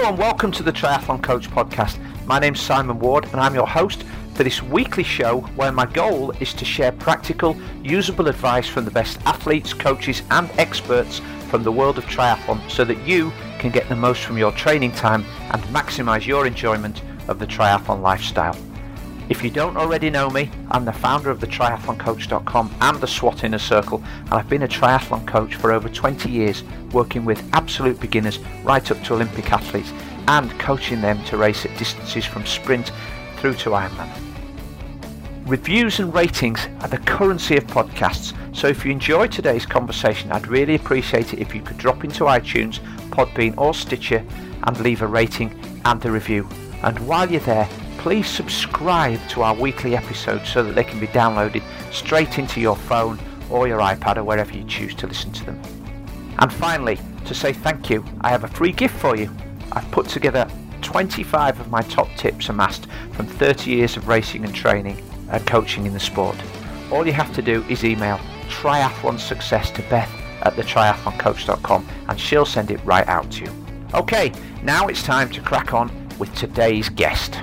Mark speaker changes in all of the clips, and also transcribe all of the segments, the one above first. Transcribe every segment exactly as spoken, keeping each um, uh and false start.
Speaker 1: Hello and welcome to the Triathlon Coach Podcast. My name's Simon Ward and I'm your host for this weekly show where my goal is to share practical, usable advice from the best athletes, coaches and experts from the world of triathlon so that you can get the most from your training time and maximise your enjoyment of the triathlon lifestyle. If you don't already know me, I'm the founder of the triathlon coach dot com and the SWAT Inner Circle, and I've been a triathlon coach for over twenty years, working with absolute beginners right up to Olympic athletes and coaching them to race at distances from sprint through to Ironman. Reviews and ratings are the currency of podcasts, so if you enjoy today's conversation, I'd really appreciate it if you could drop into iTunes, Podbean or Stitcher and leave a rating and a review. And while you're there, please subscribe to our weekly episodes so that they can be downloaded straight into your phone or your iPad or wherever you choose to listen to them. And finally, to say thank you, I have a free gift for you. I've put together twenty-five of my top tips amassed from thirty years of racing and training and coaching in the sport. All you have to do is email triathlon success to Beth at the triathlon coach dot com and she'll send it right out to you. Okay, now it's time to crack on with today's guest.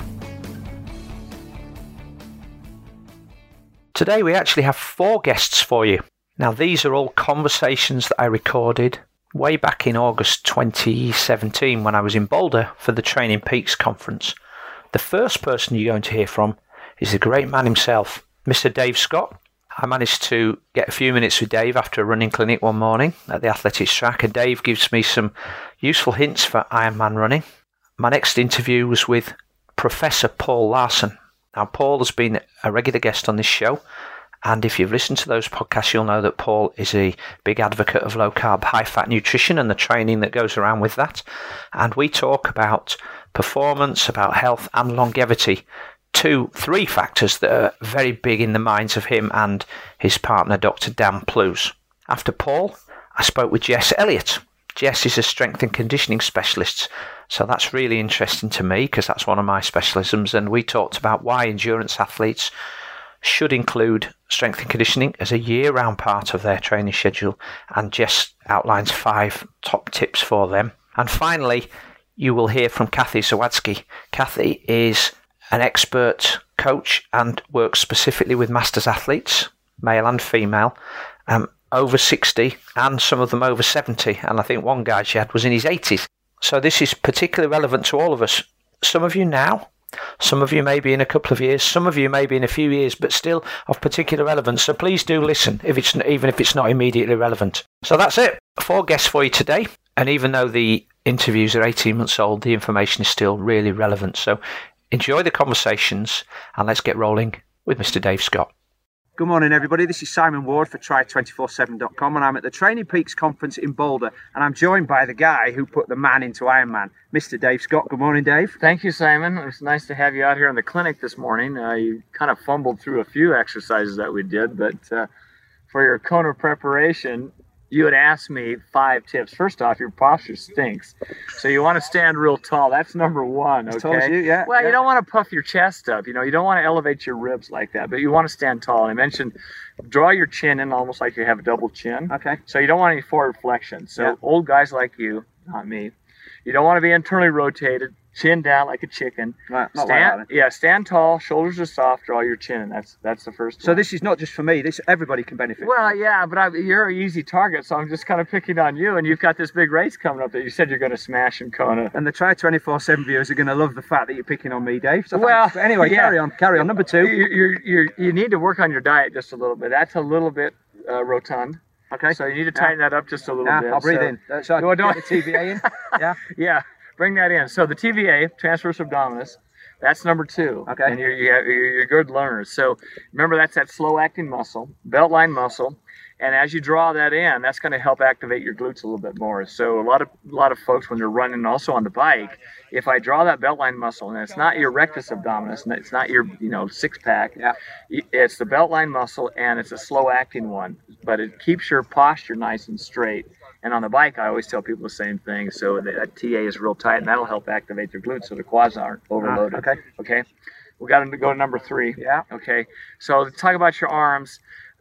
Speaker 1: Today we actually have four guests for you. Now these are all conversations that I recorded way back in August twenty seventeen when I was in Boulder for the Training Peaks conference. The first person you're going to hear from is the great man himself, Mister Dave Scott. I managed to get a few minutes with Dave after a running clinic one morning at the athletics track, and Dave gives me some useful hints for Ironman running. My next interview was with Professor Paul Larsson. Now, Paul has been a regular guest on this show, and if you've listened to those podcasts, you'll know that Paul is a big advocate of low-carb, high-fat nutrition and the training that goes around with that. And we talk about performance, about health and longevity, two, three factors that are very big in the minds of him and his partner, Doctor Dan Plews. After Paul, I spoke with Jess Elliott. Jess is a strength and conditioning specialist, so that's really interesting to me because that's one of my specialisms, and we talked about why endurance athletes should include strength and conditioning as a year-round part of their training schedule, and Jess outlines five top tips for them. And finally, you will hear from Kathy Zawadzki. Kathy is an expert coach and works specifically with masters athletes, male and female, um, over sixty and some of them over seventy, and I think one guy she had was in his eighties. So this is particularly relevant to all of us. Some of you now, some of you maybe in a couple of years, some of you maybe in a few years, but still of particular relevance. So please do listen, if it's even if it's not immediately relevant. So that's it. Four guests for you today, and even though the interviews are eighteen months old, the information is still really relevant. So enjoy the conversations, and let's get rolling with Mister Dave Scott.
Speaker 2: Good morning, everybody. This is Simon Ward for tri twenty-four seven dot com, and I'm at the Training Peaks conference in Boulder, and I'm joined by the guy who put the man into Ironman, Mister Dave Scott. Good morning, Dave.
Speaker 3: Thank you, Simon. It's nice to have you out here in the clinic this morning. Uh, you kind of fumbled through a few exercises that we did, but uh, for your Kona preparation, you had asked me five tips. First off, your posture stinks, so you want to stand real tall. That's number one, okay?
Speaker 2: Told you, yeah.
Speaker 3: Well,
Speaker 2: yeah.
Speaker 3: you don't want to puff your chest up. You know, you don't want to elevate your ribs like that, but you want to stand tall. And I mentioned draw your chin in almost like you have a double chin.
Speaker 2: Okay.
Speaker 3: So you don't want any forward flexion. So
Speaker 2: yeah.
Speaker 3: Old guys like you, not me, you don't want to be internally rotated, chin down like a chicken.
Speaker 2: Right, not
Speaker 3: stand,
Speaker 2: like that,
Speaker 3: yeah, stand tall, shoulders are soft, draw your chin in. That's that's the first
Speaker 2: So
Speaker 3: one.
Speaker 2: this is not just for me. This everybody can benefit.
Speaker 3: Well, yeah, but I, you're an easy target, so I'm just kind of picking on you. And you've got this big race coming up that you said you're going to smash in Kona.
Speaker 2: And the Tri twenty-four seven viewers are going to love the fact that you're picking on me, Dave. So
Speaker 3: well,
Speaker 2: but anyway,
Speaker 3: yeah.
Speaker 2: carry on, carry on. Number two.
Speaker 3: You, you, you, you need to work on your diet just a little bit. That's a little bit uh, rotund.
Speaker 2: Okay.
Speaker 3: So you need to tighten yeah. that up just a little
Speaker 2: yeah,
Speaker 3: bit.
Speaker 2: I'll breathe
Speaker 3: so,
Speaker 2: in. Uh, so I
Speaker 3: no,
Speaker 2: can get the T V A in. Yeah.
Speaker 3: Yeah. Bring that in. So the T V A, transverse abdominis, that's number two.
Speaker 2: Okay.
Speaker 3: And you're, you're, you're good learners. So remember, that's that slow-acting muscle, beltline muscle. And as you draw that in, that's going to help activate your glutes a little bit more. So a lot of a lot of folks, when they're running also on the bike, if I draw that beltline muscle, and it's not your rectus abdominis, and it's not your you know six pack,
Speaker 2: yeah.
Speaker 3: it's the beltline muscle, and it's a slow-acting one. But it keeps your posture nice and straight. And on the bike, I always tell people the same thing. So that T A is real tight, and that'll help activate their glutes so the quads aren't overloaded.
Speaker 2: Ah, okay.
Speaker 3: Okay. We got to go to number three.
Speaker 2: Yeah.
Speaker 3: Okay. So to talk about your arms,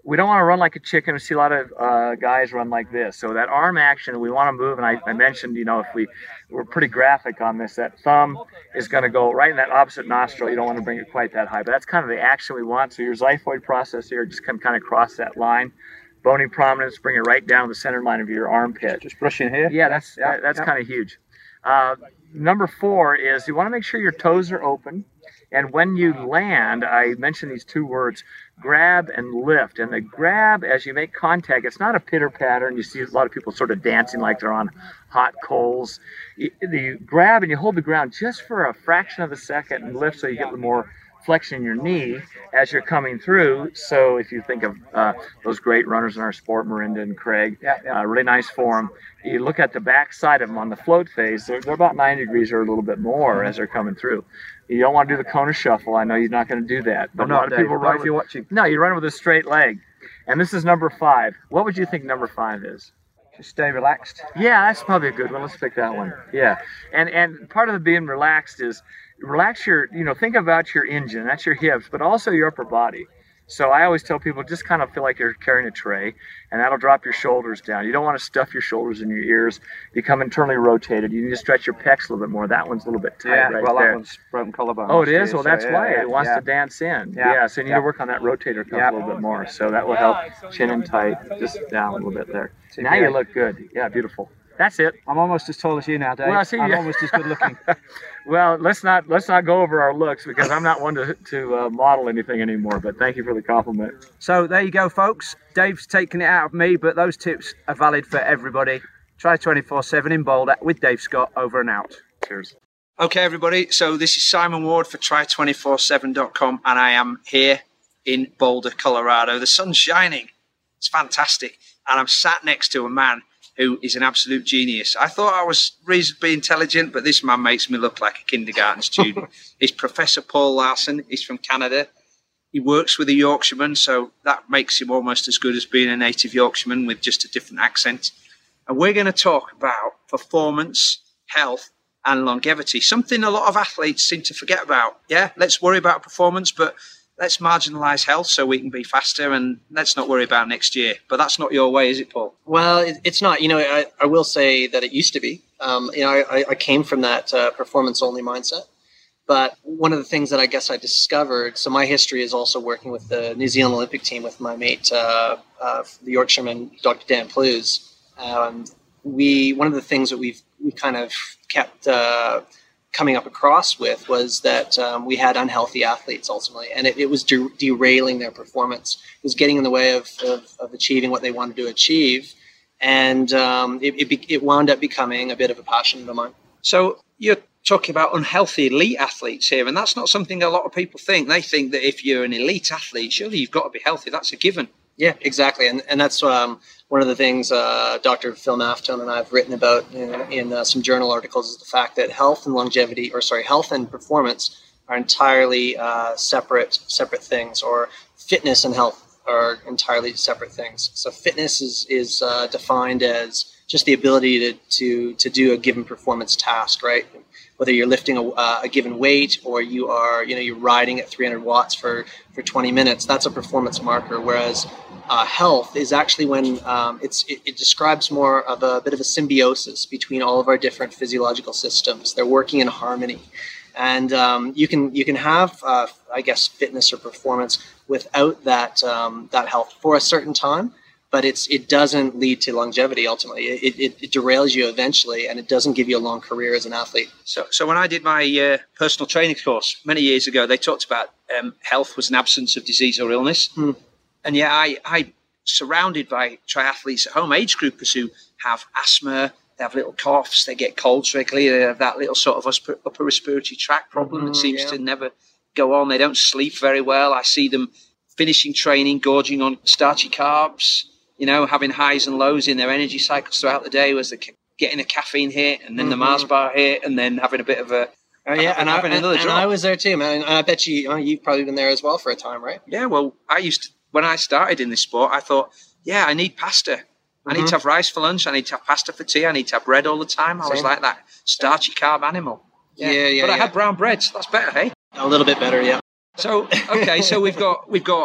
Speaker 3: we don't want to run like a chicken. We see a lot of uh, guys run like this. So that arm action, we want to move. And I, I mentioned, you know, if we, we're pretty graphic on this, that thumb is going to go right in that opposite nostril. You don't want to bring it quite that high, but that's kind of the action we want. So your xiphoid process here, just come kind of cross that line. Bony prominence, bring it right down the center line of your armpit.
Speaker 2: Just brushing here.
Speaker 3: Yeah, that's
Speaker 2: yeah,
Speaker 3: that's
Speaker 2: yeah.
Speaker 3: kind of huge. Uh, number four is you want to make sure your toes are open. And when you land, I mentioned these two words, grab and lift. And the grab, as you make contact, it's not a pitter patter. And you see a lot of people sort of dancing like they're on hot coals. You, you grab and you hold the ground just for a fraction of a second and lift so you get the more flexion in your knee as you're coming through. So if you think of uh, those great runners in our sport, Mirinda and Craig,
Speaker 2: yeah, yeah.
Speaker 3: Uh, really nice form. You look at the back side of them on the float phase, they're, they're about ninety degrees or a little bit more as they're coming through. You don't want to do the Kona shuffle. I know you're not going to do that. But
Speaker 2: I'm
Speaker 3: a lot
Speaker 2: not,
Speaker 3: of
Speaker 2: Dave.
Speaker 3: people run
Speaker 2: if
Speaker 3: with,
Speaker 2: you're watching.
Speaker 3: No, you run with a straight leg. And this is number five. What would you think number five is?
Speaker 2: Just stay relaxed.
Speaker 3: Yeah, that's probably a good one. Let's pick that one. Yeah. And and part of the being relaxed is relax your, you know, think about your engine. That's your hips, but also your upper body. So I always tell people just kind of feel like you're carrying a tray, and that'll drop your shoulders down. You don't want to stuff your shoulders in your ears, become internally rotated. You need to stretch your pecs a little bit more. That one's a little bit tight
Speaker 2: Yeah,
Speaker 3: right
Speaker 2: well,
Speaker 3: there.
Speaker 2: that one's broken collarbone.
Speaker 3: Oh, it is?
Speaker 2: Year,
Speaker 3: Well, that's
Speaker 2: so,
Speaker 3: why.
Speaker 2: yeah,
Speaker 3: It wants
Speaker 2: yeah.
Speaker 3: to dance in.
Speaker 2: Yeah.
Speaker 3: Yeah, so you need
Speaker 2: Yeah.
Speaker 3: to work on that rotator cuff
Speaker 2: Yeah.
Speaker 3: a little bit more. So that will help chin in tight, just down a little bit there.
Speaker 2: See,
Speaker 3: Now
Speaker 2: yeah.
Speaker 3: you look good. Yeah, beautiful. That's it.
Speaker 2: I'm almost as tall as you now, Dave.
Speaker 3: Well, I see
Speaker 2: I'm
Speaker 3: you.
Speaker 2: almost as good looking.
Speaker 3: Well, let's not let's not go over our looks because I'm not one to, to uh, model anything anymore, but thank you for the compliment.
Speaker 2: So there you go, folks. Dave's taken it out of me, but those tips are valid for everybody. Try twenty-four seven in Boulder with Dave Scott, over and out.
Speaker 3: Cheers.
Speaker 1: Okay, everybody. So this is Simon Ward for try two four seven dot com, and I am here in Boulder, Colorado. The sun's shining. It's fantastic. And I'm sat next to a man who is an absolute genius. I thought I was reasonably intelligent, but this man makes me look like a kindergarten student. He's Professor Paul Larson. He's from Canada. He works with a Yorkshireman, so that makes him almost as good as being a native Yorkshireman with just a different accent. And we're going to talk about performance, health, and longevity, something a lot of athletes seem to forget about. Yeah, let's worry about performance, but let's marginalise health so we can be faster, and let's not worry about next year. But that's not your way, is it, Paul?
Speaker 4: Well, it, it's not. You know, I, I will say that it used to be. Um, you know, I, I came from that uh, performance-only mindset. But one of the things that I guess I discovered, so my history is also working with the New Zealand Olympic team with my mate, uh, uh, the Yorkshireman, Doctor Dan Plews. Um, we one of the things that we've we kind of kept uh, coming up across with was that um, we had unhealthy athletes ultimately, and it, it was de- derailing their performance. It was getting in the way of, of, of achieving what they wanted to achieve, and um, it, it, be- it wound up becoming a bit of a passion of mine.
Speaker 1: So you're talking about unhealthy elite athletes here, and that's not something a lot of people think. They think that if you're an elite athlete, surely you've got to be healthy. That's a given.
Speaker 4: Yeah, exactly, and and that's um, one of the things uh, Doctor Phil Maffetone and I have written about in, in uh, some journal articles is the fact that health and longevity, or sorry, health and performance are entirely uh, separate separate things, or fitness and health are entirely separate things. So fitness is is uh, defined as just the ability to to to do a given performance task, right? Whether you're lifting a, uh, a given weight or you are, you know, you're riding at three hundred watts for, for twenty minutes, that's a performance marker. Whereas uh, health is actually when um, it's it, it describes more of a bit of a symbiosis between all of our different physiological systems. They're working in harmony, and um, you can you can have, uh, I guess, fitness or performance without that um, that health for a certain time. But it's it doesn't lead to longevity ultimately. It, it, it derails you eventually, and it doesn't give you a long career as an athlete.
Speaker 1: So, so when I did my uh, personal training course many years ago, they talked about um, health was an absence of disease or illness.
Speaker 4: Hmm.
Speaker 1: And yeah, I, I surrounded by triathletes at home, age groupers who have asthma, they have little coughs, they get colds regularly, they have that little sort of upper respiratory tract problem
Speaker 4: Mm-hmm,
Speaker 1: that seems
Speaker 4: yeah.
Speaker 1: to never go on. They don't sleep very well. I see them finishing training, gorging on starchy carbs, you know, having highs and lows in their energy cycles throughout the day as they're getting a caffeine hit and then
Speaker 4: Mm-hmm.
Speaker 1: the Mars bar hit and then having a bit of a...
Speaker 4: Oh, yeah,
Speaker 1: having,
Speaker 4: and, I,
Speaker 1: having
Speaker 4: and,
Speaker 1: another
Speaker 4: and
Speaker 1: drop.
Speaker 4: I was there too, man. And I bet you, oh, you've probably been there as well for a time, right?
Speaker 1: Yeah, well, I used to, when I started in this sport, I thought, yeah, I need pasta. I need
Speaker 4: Mhm.
Speaker 1: to have rice for lunch. I need to have pasta for tea. I need to have bread all the time. I was
Speaker 4: Same.
Speaker 1: like that starchy carb animal.
Speaker 4: Yeah, yeah,
Speaker 1: But I
Speaker 4: yeah.
Speaker 1: had brown bread, so that's better, hey?
Speaker 4: A little bit better, yeah.
Speaker 1: So, okay, so we've got we've got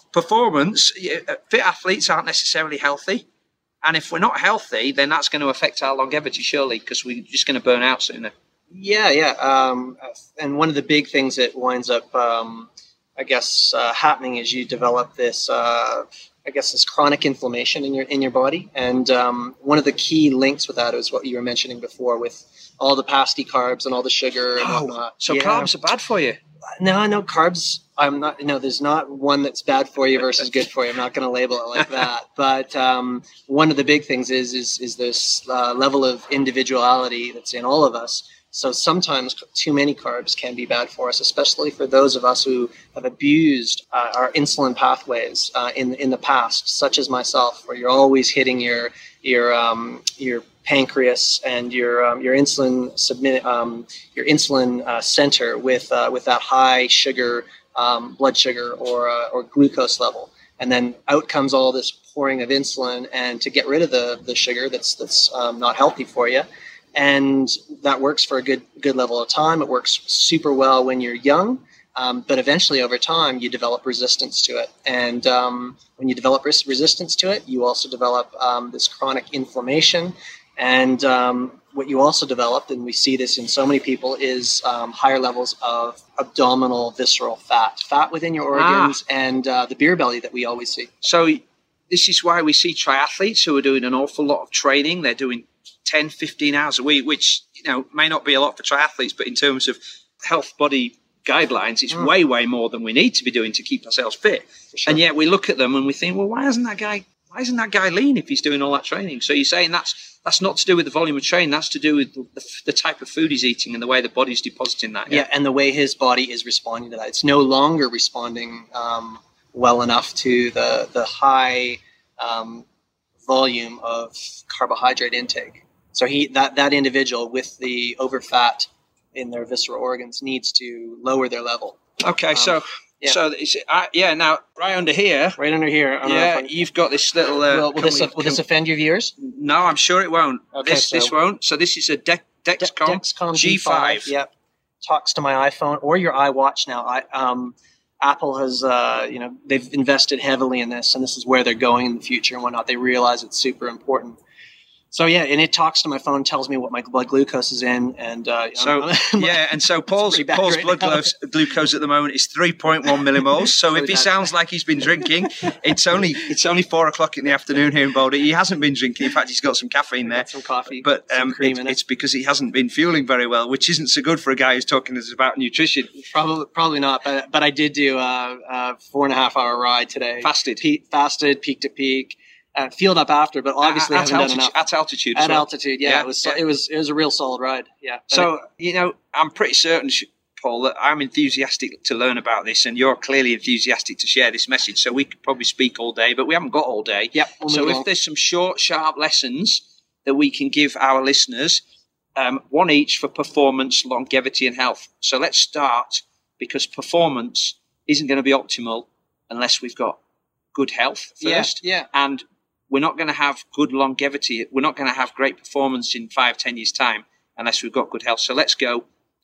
Speaker 1: performance, fit athletes aren't necessarily healthy. And if we're not healthy, then that's going to affect our longevity, surely, because we're just going to burn out sooner.
Speaker 4: Yeah, yeah. Um, and one of the big things that winds up, um, I guess, uh, happening is you develop this, uh, I guess, this chronic inflammation in your in your body. And um, one of the key links with that is what you were mentioning before, with all the pasty carbs and all the sugar and
Speaker 1: oh,
Speaker 4: whatnot.
Speaker 1: So
Speaker 4: yeah.
Speaker 1: carbs are bad for you?
Speaker 4: No, no, carbs. I'm not. No, there's not one that's bad for you versus good for you. I'm not going to label it like that. But um, one of the big things is is is this uh, level of individuality that's in all of us. So sometimes too many carbs can be bad for us, especially for those of us who have abused uh, our insulin pathways uh, in in the past, such as myself, where you're always hitting your your um, your pancreas and your um, your insulin submit um, your insulin uh, center with uh, with that high sugar um, blood sugar or uh, or glucose level, and then out comes all this pouring of insulin, and to get rid of the the sugar that's that's um, not healthy for you. And that works for a good good level of time. It works super well when you're young, um, but eventually over time you develop resistance to it. And um, when you develop res- resistance to it, you also develop um, this chronic inflammation. And um, what you also develop, and we see this in so many people, is um, higher levels of abdominal visceral fat, fat within your organs, ah. and uh, the beer belly that we always see.
Speaker 1: So this is why we see triathletes who are doing an awful lot of training. They're doing ten, fifteen hours a week, which, you know, may not be a lot for triathletes, but in terms of health body guidelines, it's mm. way, way more than we need to be doing to keep ourselves fit. Sure. And yet we look at them and we think, well, why isn't that guy, why isn't that guy lean if he's doing all that training? So you're saying that's that's not to do with the volume of training, that's to do with the, the, the type of food he's eating and the way the body's depositing that.
Speaker 4: Yeah, yeah, and the way his body is responding to that. It's no longer responding um, well enough to the, the high um, volume of carbohydrate intake. So he that, that individual with the overfat in their visceral organs needs to lower their level.
Speaker 1: Okay, um, so yeah. so it's, uh, yeah. Now right under here,
Speaker 4: right under here.
Speaker 1: Yeah, you've got this little. Uh,
Speaker 4: will will, this,
Speaker 1: we,
Speaker 4: will this offend your viewers?
Speaker 1: No, I'm sure it won't. Okay, this so this won't. So this is a De- Dexcom, De-
Speaker 4: Dexcom
Speaker 1: G five.
Speaker 4: Yep, talks to my iPhone or your iWatch now. I um. Apple has, uh, you know, they've invested heavily in this, and this is where they're going in the future and whatnot. They realize it's super important. So yeah, and it talks to my phone, tells me what my blood glucose is in, and uh,
Speaker 1: so I'm, I'm, yeah, and so Paul's Paul's right blood glucose, glucose at the moment is three point one millimoles. So if he sounds like he's been drinking, it's only it's only four o'clock in the afternoon here in Boulder. He hasn't been drinking. In fact, he's got some caffeine there,
Speaker 4: some coffee,
Speaker 1: but um,
Speaker 4: some
Speaker 1: it, it's because he hasn't been fueling very well, which isn't so good for a guy who's talking to us about nutrition.
Speaker 4: Probably probably not, but but I did do a, a four and a half hour ride today.
Speaker 1: Fasted,
Speaker 4: Pe- fasted, peak to peak. Uh, field up after, but obviously
Speaker 1: at, at
Speaker 4: haven't
Speaker 1: altitude,
Speaker 4: done enough.
Speaker 1: At altitude,
Speaker 4: at
Speaker 1: well.
Speaker 4: altitude, yeah, yeah, it was yeah. it was it was a real solid ride. Yeah.
Speaker 1: So
Speaker 4: it,
Speaker 1: you know, I'm pretty certain, Paul, that I'm enthusiastic to learn about this, and you're clearly enthusiastic to share this message. So we could probably speak all day, but we haven't got all day.
Speaker 4: Yep. We'll
Speaker 1: so if
Speaker 4: along.
Speaker 1: there's some short, sharp lessons that we can give our listeners, um, one each for performance, longevity, and health. So let's start, because performance isn't going to be optimal unless we've got good health first.
Speaker 4: Yeah. yeah.
Speaker 1: And we're not going to have good longevity. We're not going to have great performance in five, ten years' time unless we've got good health. So let's go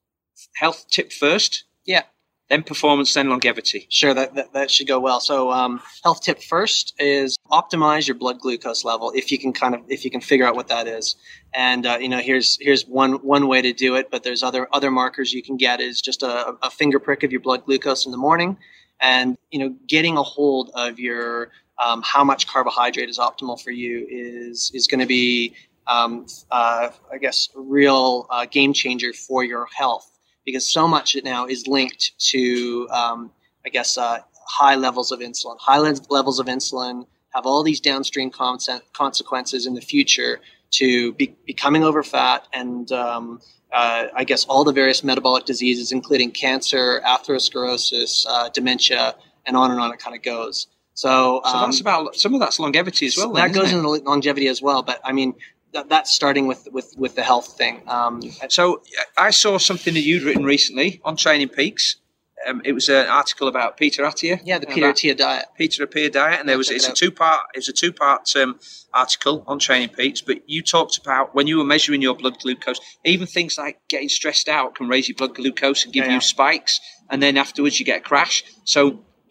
Speaker 1: health tip first.
Speaker 4: Yeah.
Speaker 1: Then performance, then longevity.
Speaker 4: Sure, that, that, that should go well. So um, health tip first is optimize your blood glucose level if you can kind of if you can figure out what that is. And uh, you know, here's here's one one way to do it, but there's other other markers you can get is just a, a finger prick of your blood glucose in the morning, and you know, getting a hold of your Um, how much carbohydrate is optimal for you is is going to be, um, uh, I guess, a real uh, game changer for your health, because so much now is linked to, um, I guess, uh, high levels of insulin. High le- levels of insulin have all these downstream con- consequences in the future to be- becoming overfat and, um, uh, I guess, all the various metabolic diseases, including cancer, atherosclerosis, uh, dementia, and on and on it kind of goes. So,
Speaker 1: so
Speaker 4: um,
Speaker 1: that's about some of that's longevity as well.
Speaker 4: That
Speaker 1: then,
Speaker 4: goes
Speaker 1: into
Speaker 4: longevity as well, but I mean that, that's starting with, with, with the health thing. Um,
Speaker 1: so I saw something that you'd written recently on Training Peaks. Um, it was an article about Peter Attia.
Speaker 4: Yeah, the Peter Attia diet.
Speaker 1: Peter Attia diet, and there was it's a two part it's a two part um, article on Training Peaks. But you talked about when you were measuring your blood glucose, even things like getting stressed out can raise your blood glucose and give
Speaker 4: yeah,
Speaker 1: you
Speaker 4: yeah.
Speaker 1: spikes, and then afterwards you get a crash. So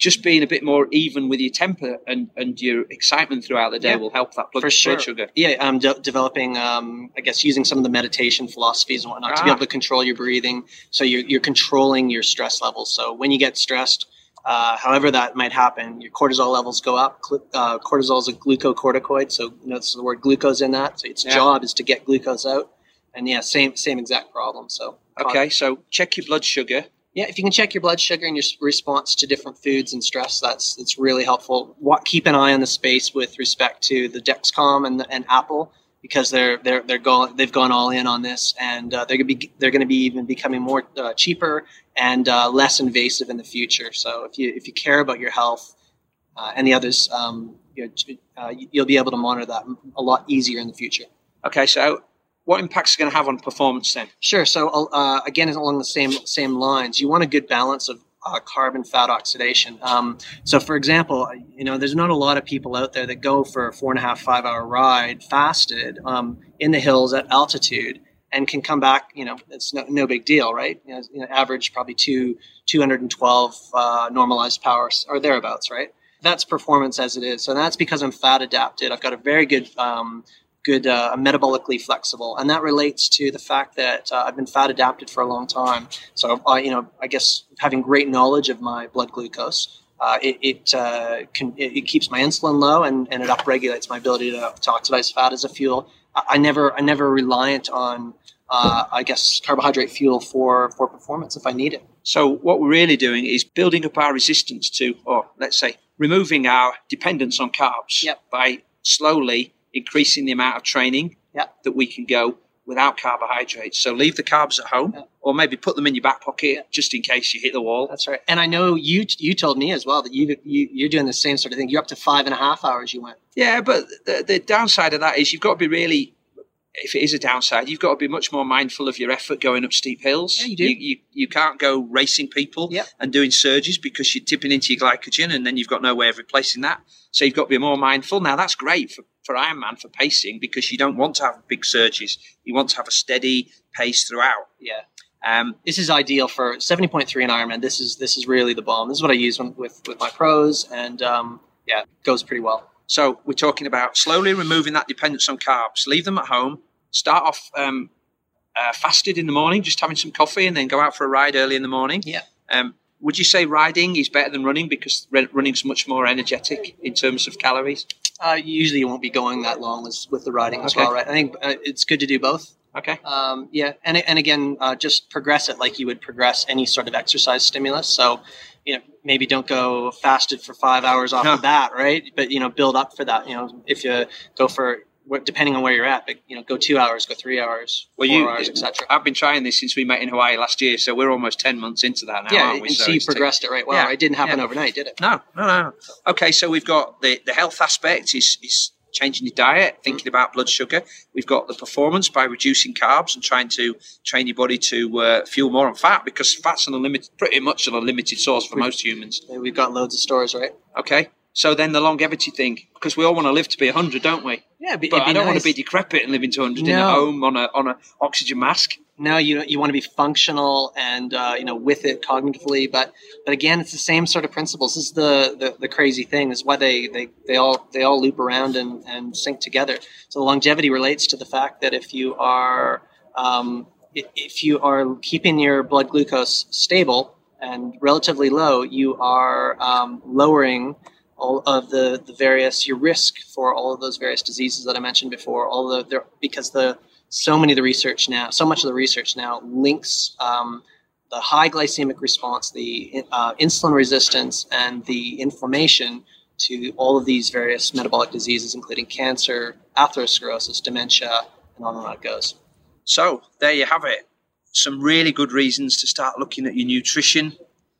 Speaker 1: just being a bit more even with your temper and, and your excitement throughout the day yeah. will help that blood,
Speaker 4: For sure.
Speaker 1: blood sugar.
Speaker 4: Yeah, I'm de- developing, um, I guess, using some of the meditation philosophies and whatnot ah. to be able to control your breathing. So you're, you're controlling your stress levels. So when you get stressed, uh, however that might happen, your cortisol levels go up. Uh, cortisol is a glucocorticoid, so notice the word glucose in that. So its yeah. job is to get glucose out. And yeah, same same exact problem. So
Speaker 1: okay, so check your blood sugar.
Speaker 4: Yeah, if you can check your blood sugar and your response to different foods and stress, that's that's really helpful. What, keep an eye on the space with respect to the Dexcom and, and Apple, because they're they're they're going they've gone all in on this, and uh, they're gonna be they're going to be even becoming more uh, cheaper and uh, less invasive in the future. So if you if you care about your health uh, and the others, um, you know, uh, you'll be able to monitor that a lot easier in the future.
Speaker 1: Okay, so what impacts is going to have on performance then? Sure.
Speaker 4: So uh, again, along the same same lines, you want a good balance of uh, carb and fat oxidation. Um, so for example, you know, there's not a lot of people out there that go for a four and a half, five hour ride fasted um, in the hills at altitude and can come back. You know, it's no, no big deal, right? You know, you know, average probably two two hundred twelve uh, normalized power or thereabouts, right? That's performance as it is. So that's because I'm fat adapted. I've got a very good um, good uh, metabolically flexible, and that relates to the fact that uh, I've been fat adapted for a long time. So uh, you know, I guess having great knowledge of my blood glucose, uh, it it, uh, can, it it keeps my insulin low, and, and it upregulates my ability to, to oxidize fat as a fuel. I, I never I never reliant on uh, I guess carbohydrate fuel for for performance if I need it.
Speaker 1: So what we're really doing is building up our resistance to, or let's say, removing our dependence on carbs
Speaker 4: yep.
Speaker 1: by slowly increasing the amount of training
Speaker 4: yeah.
Speaker 1: that we can go without carbohydrates. So leave the carbs at home, yeah. or maybe put them in your back pocket yeah. just in case you hit the wall.
Speaker 4: That's right. And I know you you told me as well that you, you you're doing the same sort of thing. You're up to five and a half hours. You went.
Speaker 1: Yeah, but the, the downside of that is you've got to be really, if it is a downside, you've got to be much more mindful of your effort going up steep hills.
Speaker 4: Yeah, you do.
Speaker 1: You, you, you can't go racing people
Speaker 4: yep.
Speaker 1: and doing surges because you're tipping into your glycogen, and then you've got no way of replacing that. So you've got to be more mindful. Now, that's great for, for Ironman, for pacing, because you don't want to have big surges. You want to have a steady pace throughout.
Speaker 4: Yeah.
Speaker 1: Um,
Speaker 4: this is ideal for seventy point three in Ironman. This is this is really the bomb. This is what I use when, with, with my pros, and um, yeah, it goes pretty well.
Speaker 1: So we're talking about slowly removing that dependence on carbs. Leave them at home. Start off um, uh, fasted in the morning, just having some coffee, and then go out for a ride early in the morning.
Speaker 4: Yeah.
Speaker 1: Um, would you say riding is better than running because running's much more energetic in terms of calories?
Speaker 4: Uh, usually you won't be going that long as, with the riding as
Speaker 1: okay.
Speaker 4: well, right? I think uh, it's good to do both.
Speaker 1: Okay.
Speaker 4: Um, yeah, and and again, uh, just progress it like you would progress any sort of exercise stimulus. So, you know, maybe don't go fasted for five hours off
Speaker 1: no.
Speaker 4: the bat, right? But you know, build up for that. You know, if you go for depending on where you're at, but you know, go two hours, go three hours,
Speaker 1: well,
Speaker 4: four
Speaker 1: you,
Speaker 4: hours, et cetera.
Speaker 1: I've been trying this since we met in Hawaii last year, so we're almost ten months into that now,
Speaker 4: yeah,
Speaker 1: aren't we?
Speaker 4: and
Speaker 1: so,
Speaker 4: so you
Speaker 1: it's
Speaker 4: progressed
Speaker 1: t-
Speaker 4: it right well.
Speaker 1: Yeah,
Speaker 4: right? It didn't happen
Speaker 1: yeah.
Speaker 4: overnight, did it?
Speaker 1: No, no, no. Okay, so we've got the, the health aspect is, is changing your diet, thinking about blood sugar. We've got the performance by reducing carbs and trying to train your body to uh, fuel more on fat, because fat's an unlimited, pretty much an unlimited source for most humans.
Speaker 4: We've got loads of stores, right?
Speaker 1: Okay. So then the longevity thing, because we all want to live to be one hundred, don't we?
Speaker 4: Yeah, but,
Speaker 1: but I don't
Speaker 4: nice.
Speaker 1: want to be decrepit and living to one hundred
Speaker 4: no.
Speaker 1: in a home on a on a oxygen mask.
Speaker 4: No, you you want to be functional and uh, you know, with it cognitively, but but again, it's the same sort of principles. This is the, the, the crazy thing, is why they, they, they all they all loop around and, and sync together. So the longevity relates to the fact that if you are um, if you are keeping your blood glucose stable and relatively low, you are um, lowering all of the, the various, your risk for all of those various diseases that I mentioned before, all the, the because the, so many of the research now, so much of the research now links um, the high glycemic response, the uh, insulin resistance, and the inflammation to all of these various metabolic diseases, including cancer, atherosclerosis, dementia, and on and on it goes.
Speaker 1: So there you have it. Some really good reasons to start looking at your nutrition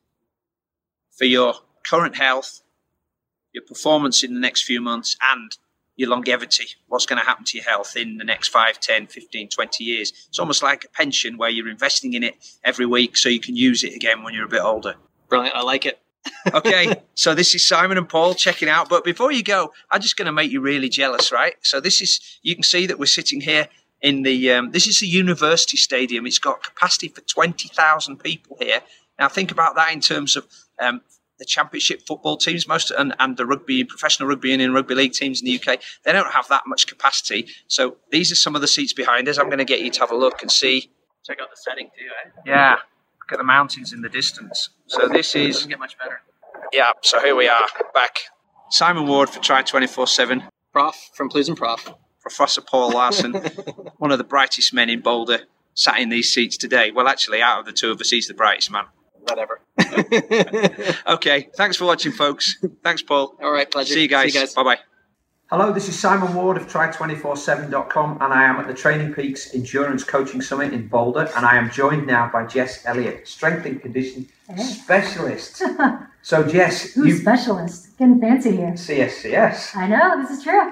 Speaker 1: for your current health, your performance in the next few months, and your longevity. What's going to happen to your health in the next five, ten, fifteen, twenty years. It's almost like a pension where you're investing in it every week so you can use it again when you're a bit older.
Speaker 4: Brilliant. I like it.
Speaker 1: Okay, so this is Simon and Paul checking out. But before you go, I'm just going to make you really jealous, right? So this is, you can see that we're sitting here in the, um, this is the university stadium. It's got capacity for twenty thousand people here. Now think about that in terms of um, the the championship football teams, most and, and the rugby, professional rugby and in rugby league teams in the U K, they don't have that much capacity. So these are some of the seats behind us. I'm going to get you to have a look and see.
Speaker 4: Check out the setting too, eh?
Speaker 1: Yeah, look at the mountains in the distance. So this is...
Speaker 4: Doesn't get much better.
Speaker 1: Yeah, so here we are, back. Simon Ward for Tri twenty-four seven.
Speaker 4: Prof from Pleasant Prof.
Speaker 1: Professor Paul Larson, one of the brightest men in Boulder, sat in these seats today. Well, actually, out of the two of us, he's the brightest man.
Speaker 4: Whatever.
Speaker 1: Okay, thanks for watching, folks. Thanks, Paul.
Speaker 4: All right, pleasure.
Speaker 1: See you guys.
Speaker 4: See you guys.
Speaker 1: Bye-bye.
Speaker 2: Hello, this is Simon Ward of Tri twenty-four seven dot com, and I am at the Training Peaks Endurance Coaching Summit in Boulder, and I am joined now by Jess Elliott, strength and conditioning
Speaker 5: Hey.
Speaker 2: specialist. So, Jess,
Speaker 5: Ooh,
Speaker 2: you
Speaker 5: specialist. Getting fancy here.
Speaker 2: C S C S.
Speaker 5: I know, this is true.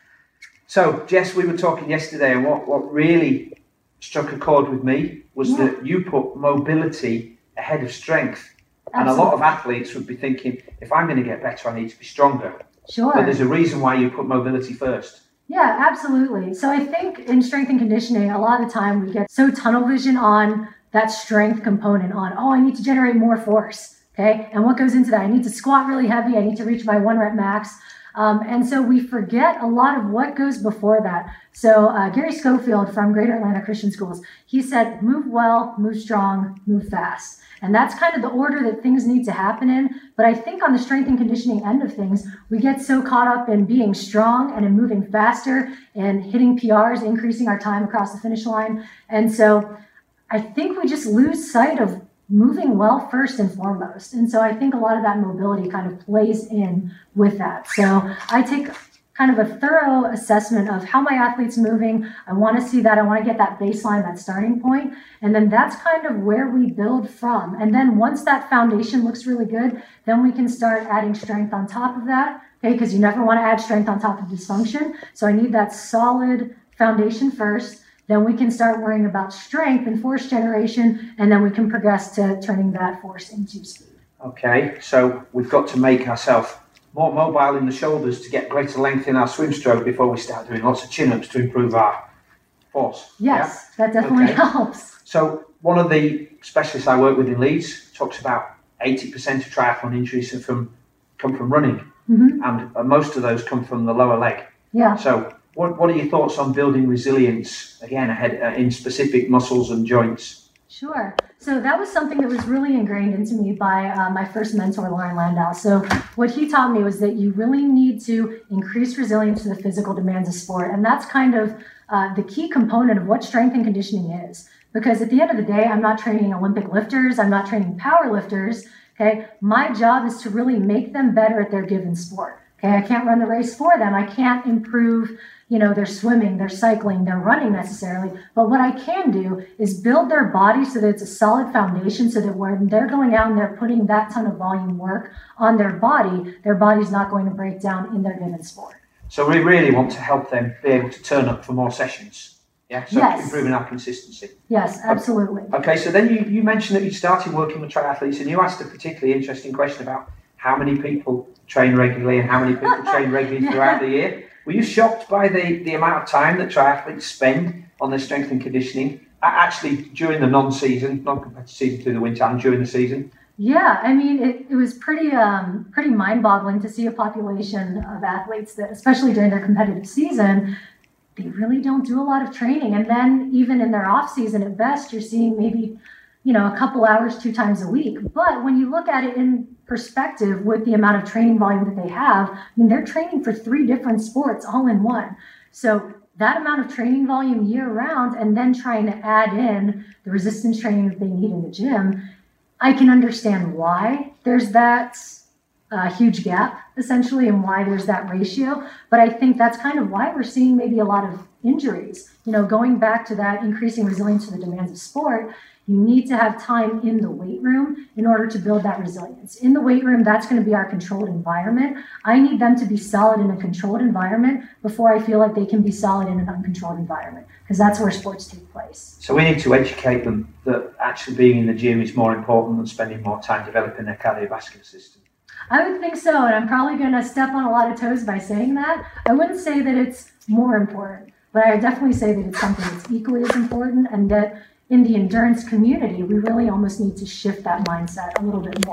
Speaker 2: So, Jess, we were talking yesterday, and what, what really struck a chord with me was
Speaker 5: Yeah.
Speaker 2: that you put mobility ahead of strength. And a lot of athletes would be thinking, if I'm going to get better, I need to be stronger.
Speaker 5: Sure.
Speaker 2: But there's a reason why you put mobility first.
Speaker 5: Yeah, absolutely. So I think in strength and conditioning, a lot of the time we get so tunnel vision on that strength component on, oh, I need to generate more force. Okay. And what goes into that? I need to squat really heavy. I need to reach my one rep max. Um, and so we forget a lot of what goes before that. So uh, Gary Schofield from Greater Atlanta Christian Schools, he said, move well, move strong, move fast. And that's kind of the order that things need to happen in. But I think on the strength and conditioning end of things, we get so caught up in being strong and in moving faster and hitting P Rs, increasing our time across the finish line. And so I think we just lose sight of moving well first and foremost. And so I think a lot of that mobility kind of plays in with that. So I take kind of a thorough assessment of how my athlete's moving. I want to see that. I want to get that baseline, that starting point. And then that's kind of where we build from. And then once that foundation looks really good, then we can start adding strength on top of that. Okay, because you never want to add strength on top of dysfunction. So I need that solid foundation first. Then we can start worrying about strength and force generation, and then we can progress to turning that force into speed.
Speaker 2: Okay, so we've got to make ourselves more mobile in the shoulders to get greater length in our swim stroke before we start doing lots of chin-ups to improve our force.
Speaker 5: Yes, yeah? That definitely
Speaker 2: okay.
Speaker 5: helps.
Speaker 2: So one of the specialists I work with in Leeds talks about eighty percent of triathlon injuries are from, come from running,
Speaker 5: mm-hmm.
Speaker 2: and uh, most of those come from the lower leg.
Speaker 5: Yeah.
Speaker 2: So what, what are your thoughts on building resilience, again, ahead, uh, in specific muscles and joints?
Speaker 5: Sure. So that was something that was really ingrained into me by uh, my first mentor, Lauren Landau. So what he taught me was that you really need to increase resilience to the physical demands of sport. And that's kind of uh, the key component of what strength and conditioning is. Because at the end of the day, I'm not training Olympic lifters. I'm not training power lifters. Okay. My job is to really make them better at their given sport. Okay. I can't run the race for them. I can't improve you know, their swimming, their cycling, their running necessarily. But what I can do is build their body so that it's a solid foundation so that when they're going out and they're putting that ton of volume work on their body, their body's not going to break down in their given sport.
Speaker 2: So we really want to help them be able to turn up for more sessions. Yeah, so
Speaker 5: yes.
Speaker 2: improving our consistency.
Speaker 5: Yes, absolutely.
Speaker 2: Okay, so then you, you mentioned that you started working with triathletes, and you asked a particularly interesting question about how many people train regularly and how many people train regularly
Speaker 5: yeah.
Speaker 2: throughout the year. Were you shocked by the, the amount of time that triathletes spend on their strength and conditioning, actually during the non-season, non-competitive season through the winter and during the season?
Speaker 5: Yeah, I mean, it, it was pretty um, pretty mind-boggling to see a population of athletes that, especially during their competitive season, they really don't do a lot of training. And then even in their off-season, at best, you're seeing maybe, you know, a couple hours, two times a week. But when you look at it in perspective with the amount of training volume that they have, I mean, they're training for three different sports all in one. So that amount of training volume year round, and then trying to add in the resistance training that they need in the gym, I can understand why there's that uh, huge gap, essentially, and why there's that ratio. But I think that's kind of why we're seeing maybe a lot of injuries. You know, going back to that increasing resilience to the demands of sport, you need to have time in the weight room in order to build that resilience. In the weight room, that's going to be our controlled environment. I need them to be solid in a controlled environment before I feel like they can be solid in an uncontrolled environment, because that's where sports take place.
Speaker 2: So we need to educate them that actually being in the gym is more important than spending more time developing their cardiovascular system.
Speaker 5: I would think so, and I'm probably going to step on a lot of toes by saying that. I wouldn't say that it's more important, but I definitely say that it's something that's equally as important, and that in the endurance community, we really almost need to shift that mindset a little bit more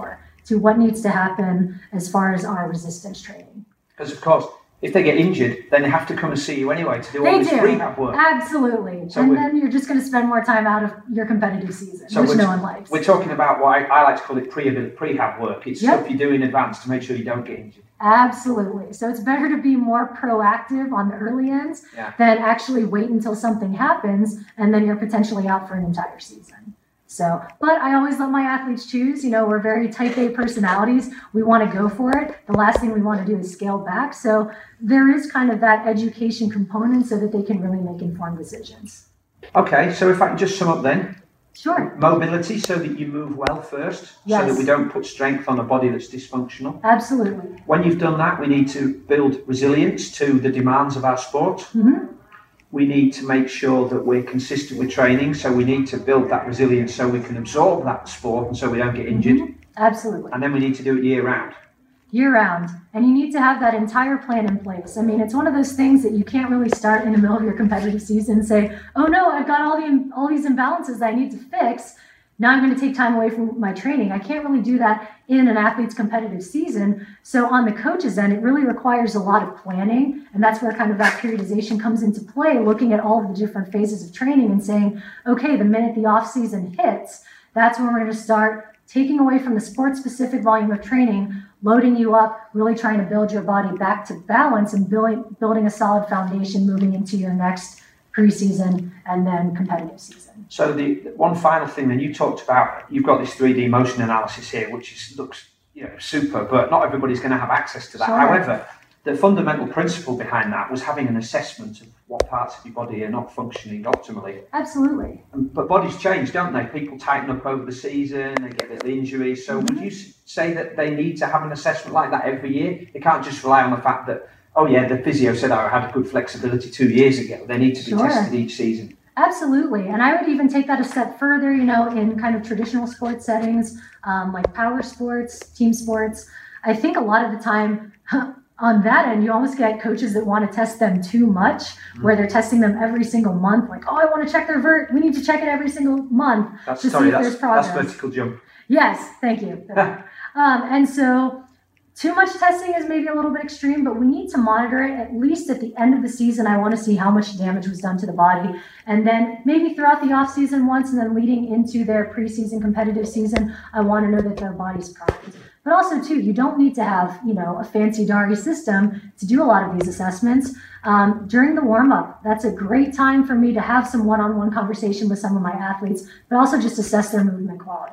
Speaker 5: to what needs to happen as far as our resistance training.
Speaker 1: Because, of course, if they get injured, then they have to come and see you anyway to do
Speaker 5: They
Speaker 1: all this
Speaker 5: do.
Speaker 1: rehab work.
Speaker 5: Absolutely.
Speaker 1: So
Speaker 5: and
Speaker 1: we're-
Speaker 5: then you're just going to spend more time out of your competitive season,
Speaker 1: So
Speaker 5: which
Speaker 1: we're,
Speaker 5: no one likes.
Speaker 1: we're talking about what I, I like to call it pre prehab work. It's
Speaker 5: Yep.
Speaker 1: stuff you do in advance to make sure you don't get injured.
Speaker 5: Absolutely. So it's better to be more proactive on the early ends
Speaker 1: Yeah.
Speaker 5: than actually wait until something happens and then you're potentially out for an entire season. So, but I always let my athletes choose. You know, we're very type A personalities. We want to go for it. The last thing we want to do is scale back. So there is kind of that education component so that they can really make informed decisions.
Speaker 1: Okay, so if I can just sum up then,
Speaker 5: Sure.
Speaker 1: mobility so that you move well first, so
Speaker 5: Yes.
Speaker 1: that we don't put strength on a body that's dysfunctional.
Speaker 5: Absolutely.
Speaker 1: When you've done that, we need to build resilience to the demands of our sport.
Speaker 5: Mm-hmm.
Speaker 1: We need to make sure that we're consistent with training, so we need to build that resilience so we can absorb that sport and so we don't get injured.
Speaker 5: Mm-hmm. Absolutely.
Speaker 1: And then we need to do it year round.
Speaker 5: Year round. And you need to have that entire plan in place. I mean, it's one of those things that you can't really start in the middle of your competitive season and say, oh no, I've got all the all these imbalances that I need to fix. Now I'm going to take time away from my training. I can't really do that in an athlete's competitive season. So on the coach's end, it really requires a lot of planning. And that's where kind of that periodization comes into play, looking at all of the different phases of training and saying, okay, the minute the off season hits, that's when we're going to start taking away from the sport-specific volume of training, loading you up, really trying to build your body back to balance and building, building a solid foundation moving into your next preseason and then competitive season.
Speaker 1: So the one final thing then, you talked about, you've got this three D motion analysis here, which is, looks you know super, but not everybody's going to have access to that.
Speaker 5: Sure.
Speaker 1: However, the fundamental principle behind that was having an assessment of what parts of your body are not functioning optimally.
Speaker 5: Absolutely.
Speaker 1: But bodies change, don't they? People tighten up over the season, they get little injuries. So
Speaker 5: Mm-hmm.
Speaker 1: would you s- say that they need to have an assessment like that every year? They can't just rely on the fact that, oh yeah, the physio said I had good flexibility two years ago. They need to be
Speaker 5: Sure.
Speaker 1: tested each season.
Speaker 5: Absolutely. And I would even take that a step further, you know, in kind of traditional sports settings, um, like power sports, team sports. I think a lot of the time on that end, you almost get coaches that want to test them too much, where they're testing them every single month. Like, oh, I want to check their vert. We need to check it every single month
Speaker 1: That's,
Speaker 5: to
Speaker 1: sorry,
Speaker 5: see if
Speaker 1: that's,
Speaker 5: there's progress.
Speaker 1: that's vertical jump.
Speaker 5: Yes, thank you. um, and so too much testing is maybe a little bit extreme, but we need to monitor it at least at the end of the season. I want to see how much damage was done to the body. And then maybe throughout the off season once, and then leading into their preseason competitive season, I want to know that their body's primed. But also too, you don't need to have, you know, a fancy Dari system to do a lot of these assessments. Um, during the warm up, that's a great time for me to have some one-on-one conversation with some of my athletes, but also just assess their movement quality.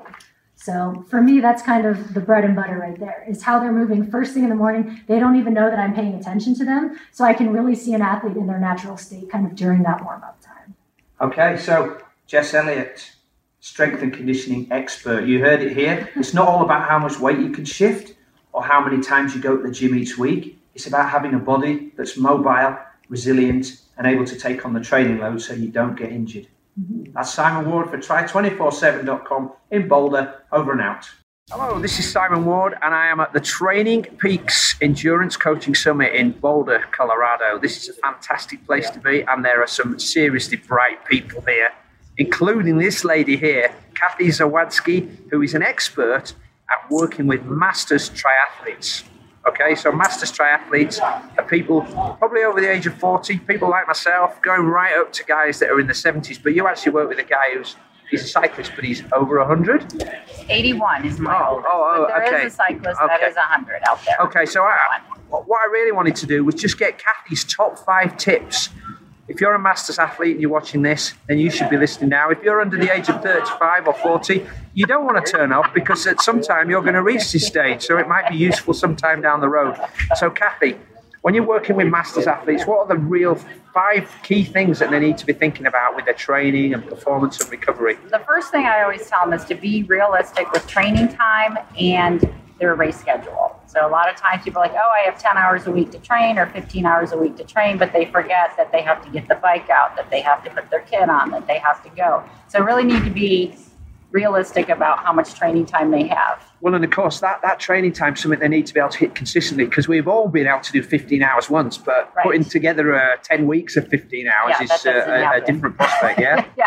Speaker 5: So for me, that's kind of the bread and butter right there, is how they're moving first thing in the morning. They don't even know that I'm paying attention to them. So I can really see an athlete in their natural state kind of during that warm-up time.
Speaker 1: Okay, so Jess Elliott, strength and conditioning expert. You heard it here. It's not all about how much weight you can shift or how many times you go to the gym each week. It's about having a body that's mobile, resilient, and able to take on the training load so you don't get injured. Mm-hmm. That's Simon Ward for try two four seven dot com in Boulder. Over and out. Hello, this is Simon Ward, and I am at the Training Peaks Endurance Coaching Summit in Boulder, Colorado. This is a fantastic place to be, and there are some seriously bright people here, including this lady here, Kathy Zawadzki, who is an expert at working with masters triathletes. Okay, so masters triathletes are people probably over the age of forty, people like myself, going right up to guys that are in the seventies. But you actually work with a guy who's he's a cyclist, but he's over one hundred.
Speaker 6: eighty-one is my
Speaker 1: Oh,
Speaker 6: oldest,
Speaker 1: oh, oh,
Speaker 6: but there
Speaker 1: okay.
Speaker 6: is a cyclist
Speaker 1: Okay.
Speaker 6: that is one hundred out there.
Speaker 1: Okay, so I, what I really wanted to do was just get Kathy's top five tips. If you're a masters athlete and you're watching this, then you should be listening now. If you're under the age of thirty-five or forty, you don't want to turn off, because at some time you're going to reach this stage, so it might be useful sometime down the road. So Kathy, when you're working with masters athletes, what are the real five key things that they need to be thinking about with their training and performance and recovery?
Speaker 6: The first thing I always tell them is to be realistic with training time and their race schedule. So a lot of times people are like, oh, I have ten hours a week to train or fifteen hours a week to train, but they forget that they have to get the bike out, that they have to put their kit on, that they have to go. So really need to be realistic about how much training time they have.
Speaker 1: Well, and of course, that, that training time is something they need to be able to hit consistently, because we've all been able to do fifteen hours once, but
Speaker 6: Right.
Speaker 1: putting together uh, ten weeks of fifteen hours
Speaker 6: Yeah,
Speaker 1: is
Speaker 6: that
Speaker 1: uh,
Speaker 6: doesn't
Speaker 1: a, a
Speaker 6: happen.
Speaker 1: different prospect, yeah?
Speaker 6: Yeah,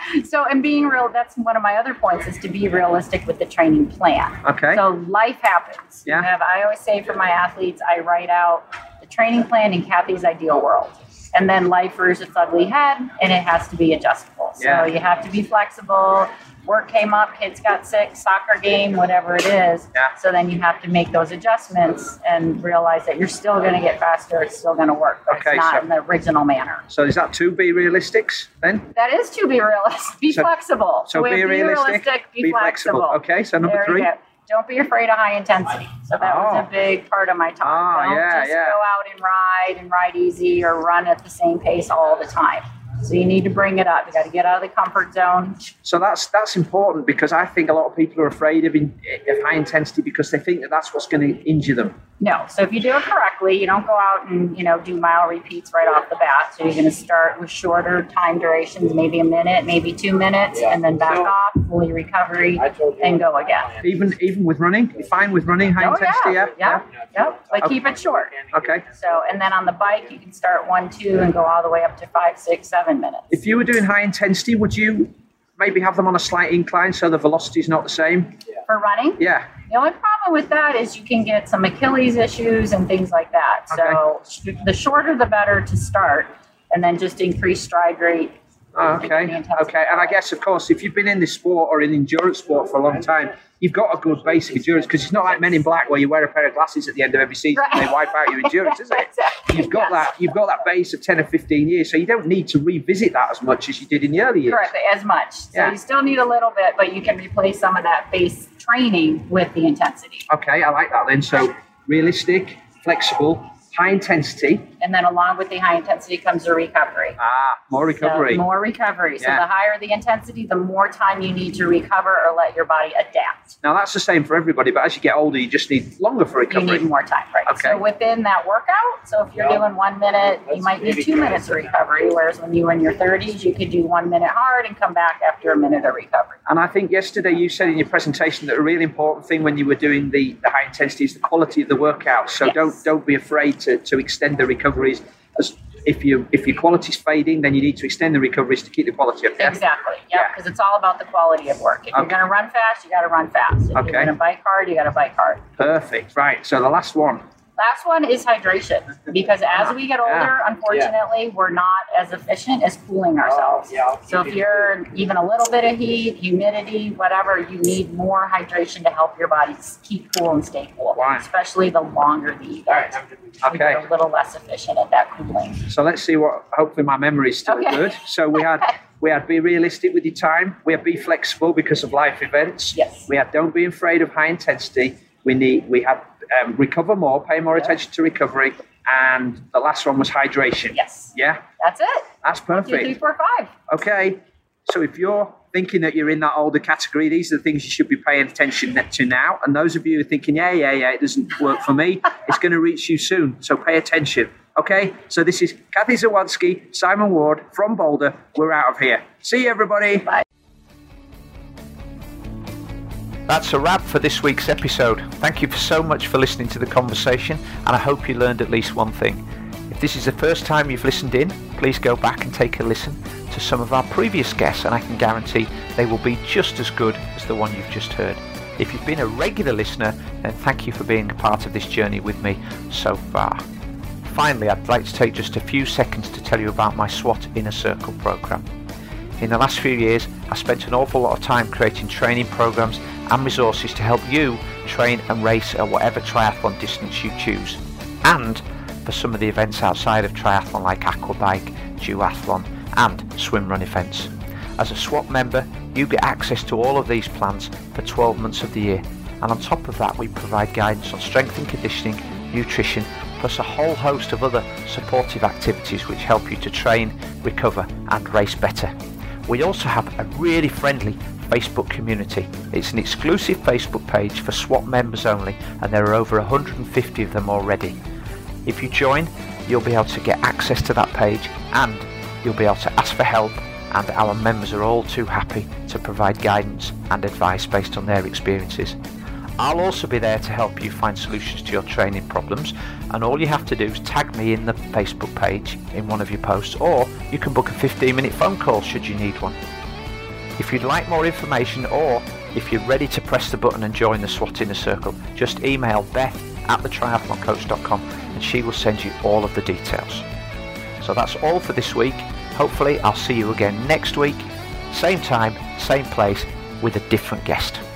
Speaker 6: So, and being real, that's one of my other points, is to be realistic with the training plan.
Speaker 2: Okay.
Speaker 6: So life happens.
Speaker 2: Yeah.
Speaker 6: You have, I always say for my athletes, I write out the training plan in Kathy's ideal world. And then life rears its ugly head, and it has to be adjustable. So
Speaker 2: Yeah.
Speaker 6: you have to be flexible. Work came up, kids got sick, soccer game, whatever it is.
Speaker 2: Yeah.
Speaker 6: So then you have to make those adjustments and realize that you're still going to get faster. It's still going to work, but
Speaker 2: Okay,
Speaker 6: it's not
Speaker 2: so-
Speaker 6: in the original manner.
Speaker 2: So is that to be realistics then?
Speaker 6: That is to be realistic. Be
Speaker 2: So-
Speaker 6: flexible.
Speaker 2: So
Speaker 6: we
Speaker 2: be
Speaker 6: have
Speaker 2: realistic,
Speaker 6: be,
Speaker 2: be
Speaker 6: flexible.
Speaker 2: flexible. Okay, so number
Speaker 6: There
Speaker 2: three.
Speaker 6: you go. Don't be afraid of high intensity. So that
Speaker 2: Oh.
Speaker 6: was a big part of my talk.
Speaker 2: Ah,
Speaker 6: Don't
Speaker 2: yeah,
Speaker 6: just
Speaker 2: yeah.
Speaker 6: go out and ride and ride easy or run at the same pace all the time. So you need to bring it up. You got to get out of the comfort zone.
Speaker 2: So that's that's important, because I think a lot of people are afraid of, in, of high intensity because they think that that's what's going to injure them.
Speaker 6: No. So if you do it correctly, you don't go out and, you know, do mile repeats right off the bat. So you're going to start with shorter time durations, maybe a minute, maybe two minutes, and then back off, fully recovery, and go again.
Speaker 2: Even even with running, you're fine with running high
Speaker 6: Oh,
Speaker 2: intensity,
Speaker 6: yeah.
Speaker 2: yeah?
Speaker 6: Yep. Yep. But keep it short.
Speaker 2: Okay.
Speaker 6: So, and then on the bike, you can start one, two, and go all the way up to five, six, seven minutes.
Speaker 2: If you were doing high intensity, would you maybe have them on a slight incline so the velocity is not the same?
Speaker 6: For running,
Speaker 2: Yeah.
Speaker 6: the only problem with that is you can get some Achilles issues and things like that. So sh- the shorter the better to start, and then just increase stride rate.
Speaker 2: Oh, okay. Okay. And I guess, of course, if you've been in this sport or in endurance sport for a long time, you've got a good basic endurance, because it's not like Men in Black where you wear a pair of glasses at the end of every season and they wipe out your endurance, is it?
Speaker 6: Exactly.
Speaker 2: You've got
Speaker 6: Yes.
Speaker 2: that. You've got that base of ten or fifteen years, so you don't need to revisit that as much as you did in the early years.
Speaker 6: Correct, as much. So
Speaker 2: Yeah.
Speaker 6: you still need a little bit, but you can replace some of that base training with the intensity.
Speaker 2: Okay, I like that then. So realistic, flexible, high intensity.
Speaker 6: And then along with the high intensity comes the recovery.
Speaker 2: Ah, more recovery.
Speaker 6: So more recovery. So
Speaker 2: Yeah.
Speaker 6: the higher the intensity, the more time you need to recover or let your body adapt.
Speaker 2: Now that's the same for everybody, but as you get older, you just need longer for
Speaker 6: You
Speaker 2: recovery.
Speaker 6: need more time, right?
Speaker 2: Okay.
Speaker 6: So within that workout, so if you're doing one minute, you might need two minutes of recovery, whereas when you were in your thirties, you could do one minute hard and come back after a minute of recovery.
Speaker 2: And I think yesterday you said in your presentation that a really important thing when you were doing the, the high intensity is the quality of the workout. So
Speaker 6: Yes.
Speaker 2: don't don't be afraid to, to extend the recoveries. As if you if your quality's fading, then you need to extend the recoveries to keep the quality up. Yeah?
Speaker 6: Exactly.
Speaker 2: Yeah.
Speaker 6: Yeah, because it's all about the quality of work. If you're
Speaker 2: Okay.
Speaker 6: going to run fast, you got to run fast. If
Speaker 2: Okay.
Speaker 6: you're going to bike hard, you got to bike hard.
Speaker 2: Perfect. Right. So the last one.
Speaker 6: Last one is hydration, because as we get older,
Speaker 2: Yeah.
Speaker 6: unfortunately, we're not as efficient as cooling ourselves. So if you're even a little bit of heat, humidity, whatever, you need more hydration to help your body keep cool and stay cool,
Speaker 2: Wow.
Speaker 6: especially the longer the event.
Speaker 2: Okay.
Speaker 6: You're a little less efficient at that cooling.
Speaker 2: So let's see what. Hopefully my memory is still
Speaker 6: Okay.
Speaker 2: good. So we had we had be realistic with your time. We had be flexible because of life events.
Speaker 6: Yes.
Speaker 2: We had don't be afraid of high intensity. We need we had um, recover more, pay more attention to recovery, and the last one was hydration.
Speaker 6: Yes.
Speaker 2: Yeah,
Speaker 6: That's it.
Speaker 2: that's
Speaker 6: Two, three,
Speaker 2: perfect.
Speaker 6: four, five.
Speaker 2: Okay. So if you're thinking that you're in that older category, these are the things you should be paying attention to now. And those of you who are thinking, yeah, yeah, yeah, it doesn't work for me, it's going to reach you soon. So pay attention. Okay. So this is Kathy Zawadzki, Simon Ward from Boulder. We're out of here. See you, everybody.
Speaker 6: Bye.
Speaker 1: That's a wrap for this week's episode. Thank you so much for listening to the conversation, and I hope you learned at least one thing. If this is the first time you've listened in, please go back and take a listen to some of our previous guests, and I can guarantee they will be just as good as the one you've just heard. If you've been a regular listener, then thank you for being a part of this journey with me so far. Finally, I'd like to take just a few seconds to tell you about my SWAT Inner Circle program. In the last few years, I spent an awful lot of time creating training programs and resources to help you train and race at whatever triathlon distance you choose, and for some of the events outside of triathlon like aquabike, duathlon and swim run events. As a SWAT member, you get access to all of these plans for twelve months of the year, and on top of that we provide guidance on strength and conditioning, nutrition, plus a whole host of other supportive activities which help you to train, recover and race better. We also have a really friendly Facebook community. It's an exclusive Facebook page for SWAT members only, and there are over one hundred fifty of them already. If you join, you'll be able to get access to that page, and you'll be able to ask for help, and our members are all too happy to provide guidance and advice based on their experiences. I'll also be there to help you find solutions to your training problems, and all you have to do is tag me in the Facebook page in one of your posts, or you can book a fifteen minute phone call should you need one. If you'd like more information, or if you're ready to press the button and join the SWAT Inner Circle, just email Beth at the triathlon coach dot com and she will send you all of the details. So that's all for this week. Hopefully I'll see you again next week, same time, same place, with a different guest.